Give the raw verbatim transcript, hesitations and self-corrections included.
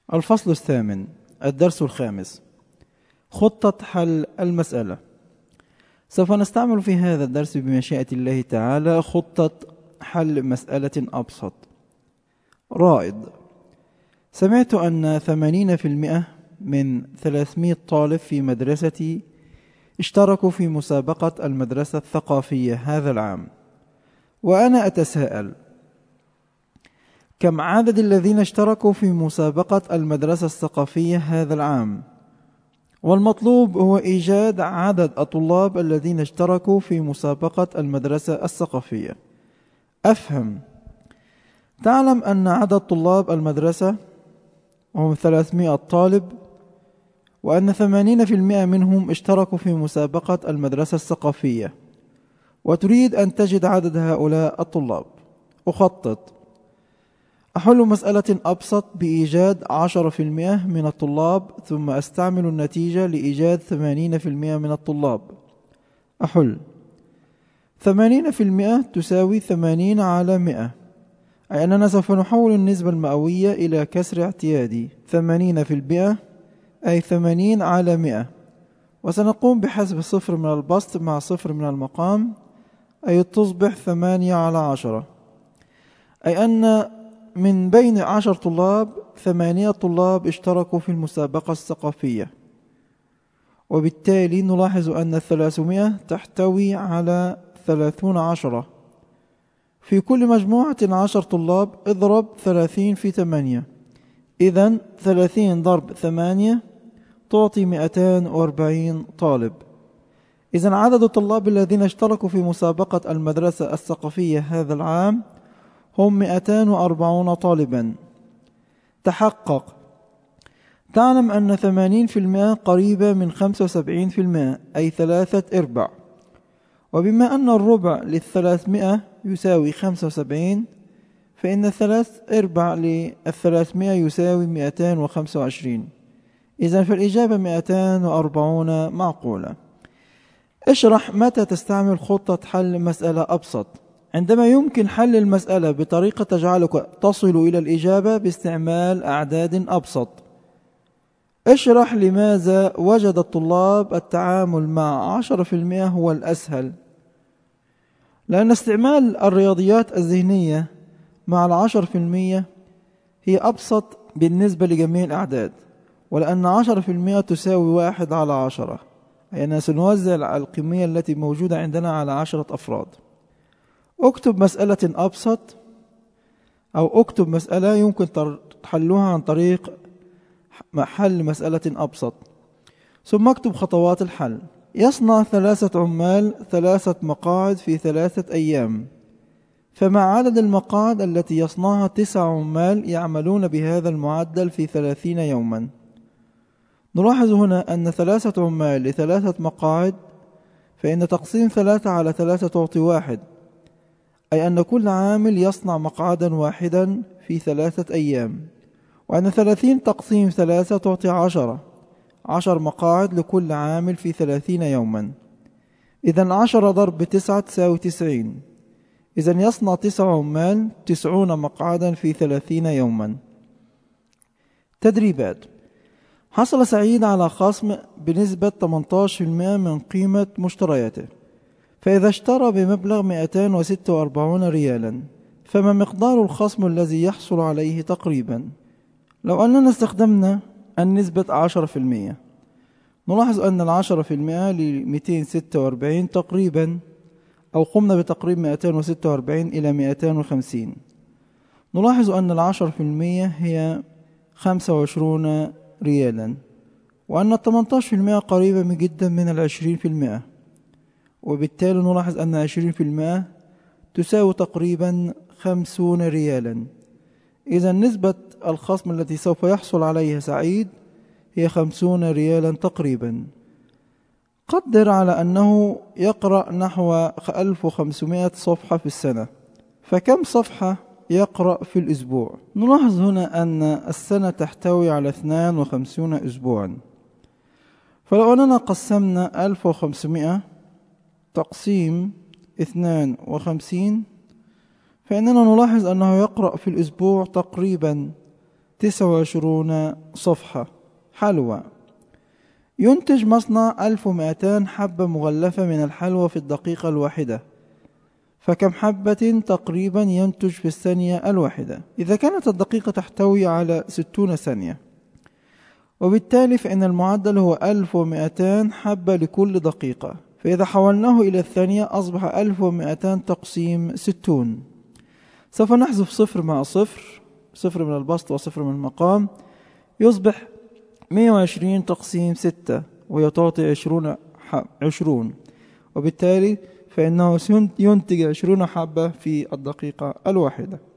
الفصل الثامن، الدرس الخامس، خطة حل المسألة. سوف نستعمل في هذا الدرس بمشيئة الله تعالى خطة حل مسألة أبسط. رائد: سمعت أن ثمانين في المئة من ثلاثمائة طالب في مدرستي اشتركوا في مسابقة المدرسة الثقافية هذا العام، وأنا أتساءل: كم عدد الذين اشتركوا في مسابقة المدرسة الثقافية هذا العام؟ والمطلوب هو إيجاد عدد الطلاب الذين اشتركوا في مسابقة المدرسة الثقافية. أفهم. تعلم أن عدد طلاب المدرسة هم ثلاثمائة طالب، وأن ثمانين في المئة منهم اشتركوا في مسابقة المدرسة الثقافية، وتريد أن تجد عدد هؤلاء الطلاب. أخطط. أحل مسألة أبسط بإيجاد عشرة في المئة من الطلاب، ثم أستعمل النتيجة لإيجاد ثمانين في المئة من الطلاب. أحل. ثمانين في المئة تساوي ثمانين على مئة، أي أننا سوف نحول النسبة المئوية إلى كسر اعتيادي. ثمانين في المئة أي ثمانين على مئة، وسنقوم بحسب صفر من البسط مع صفر من المقام، أي تصبح ثمانية على عشرة، أي أن من بين عشر طلاب ثمانية طلاب اشتركوا في المسابقة الثقافية، وبالتالي نلاحظ أن الثلاثمائة تحتوي على ثلاثون عشرة. في كل مجموعة عشر طلاب اضرب ثلاثين في ثمانية، إذن ثلاثين ضرب ثمانية تعطي مئتان وأربعين طالب. إذن عدد الطلاب الذين اشتركوا في مسابقة المدرسة الثقافية هذا العام هم مئتان وأربعون طالبا. تحقق. تعلم أن ثمانين في المئة قريبة من خمسة وسبعين في المئة، أي ثلاثة أرباع، وبما أن الربع للثلاثمائة يساوي خمسة وسبعين، فإن ثلاث أرباع للثلاثمائة يساوي مئتان وخمسة وعشرين. إذن فالإجابة مئتان وأربعون معقولة. اشرح متى تستعمل خطة حل مسألة أبسط. عندما يمكن حل المسألة بطريقة تجعلك تصل إلى الإجابة باستعمال أعداد أبسط. اشرح لماذا وجد الطلاب التعامل مع عشرة في المئة هو الأسهل. لأن استعمال الرياضيات الذهنية مع العشر في المئة هي أبسط بالنسبة لجميع الأعداد، ولأن عشرة في المئة تساوي واحد على عشرة، أي أننا سنوزع الكمية التي موجودة عندنا على عشرة أفراد. اكتب مسألة أبسط، أو اكتب مسألة يمكن تحلها عن طريق حل مسألة أبسط، ثم اكتب خطوات الحل. يصنع ثلاثة عمال ثلاثة مقاعد في ثلاثة أيام، فمع عدد المقاعد التي يصنعها تسع عمال يعملون بهذا المعدل في ثلاثين يوما. نلاحظ هنا أن ثلاثة عمال لثلاثة مقاعد، فإن تقسيم ثلاثة على ثلاثة تعطي واحد، أي أن كل عامل يصنع مقعدا واحدا في ثلاثة أيام، وأن ثلاثين تقسيم ثلاثة تعطي عشرة، عشر مقاعد لكل عامل في ثلاثين يوما. إذن عشرة ضرب تسعة تساوي تسعين، إذن يصنع تسع عمال تسعون مقعدا في ثلاثين يوما. تدريبات. حصل سعيد على خصم بنسبة ثمانية عشر بالمئة من قيمة مشترياته، فإذا اشترى بمبلغ مئتين وستة وأربعين ريالا، فما مقدار الخصم الذي يحصل عليه تقريبا؟ لو أننا استخدمنا النسبة عشرة في المئة، نلاحظ أن العشرة في المئة لمئتين وستة وأربعين تقريبا، أو قمنا بتقريب مئتين وستة وأربعين إلى مئتين وخمسين. نلاحظ أن العشرة في المئة هي خمسة وعشرون ريالا، وأن الثمانية عشر في المئة قريبة جدا من العشرين في المئة، وبالتالي نلاحظ أن عشرين في المئة تساوي تقريبا خمسون ريالا. إذا نسبة الخصم التي سوف يحصل عليها سعيد هي خمسون ريالا تقريبا. قدر على أنه يقرأ نحو ألف وخمسمائة صفحة في السنة، فكم صفحة يقرأ في الأسبوع؟ نلاحظ هنا أن السنة تحتوي على اثنين وخمسين أسبوعا، فلو أننا قسمنا ألف وخمسمائة تقسيم اثنين وخمسين، فإننا نلاحظ أنه يقرأ في الأسبوع تقريبا تسعة وعشرون صفحة. حلوى. ينتج مصنع ألف ومئتان حبة مغلفة من الحلوى في الدقيقة الواحدة، فكم حبة تقريبا ينتج في الثانية الواحدة؟ إذا كانت الدقيقة تحتوي على ستون ثانية، وبالتالي فإن المعدل هو ألف ومئتان حبة لكل دقيقة، فإذا حولناه إلى الثانية أصبح ألف ومئتان تقسيم ستون. سوف نحذف صفر مع صفر، صفر من البسط وصفر من المقام، يصبح مئة وعشرين تقسيم ستة، ويعطي عشرون عشرون، وبالتالي فإنه ينتج عشرون حبة في الدقيقة الواحدة.